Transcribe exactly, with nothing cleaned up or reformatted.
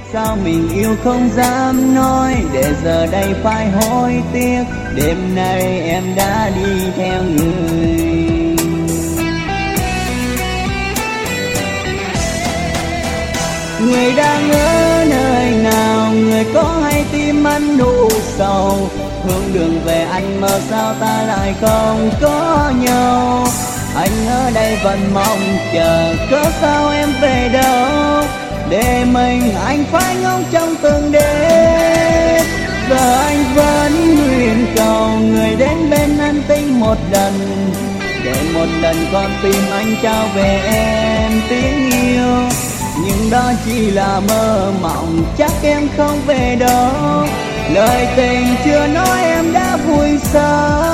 sao mình yêu không dám nói, để giờ đây phải hối tiếc, đêm nay em đã đi theo người. Người đang ở nơi nào, người có hay tim anh nụ sầu, hướng đường về anh mơ sao ta lại không có nhau. Anh ở đây vẫn mong chờ, cớ sao em về đâu, để mình anh phải ngóng trong từng đêm. Giờ anh vẫn nguyện cầu người đến bên anh tình một lần, để một lần con tim anh trao về em tiếng yêu. Nhưng đó chỉ là mơ mộng, chắc em không về đâu, lời tình chưa nói em đã vui sao.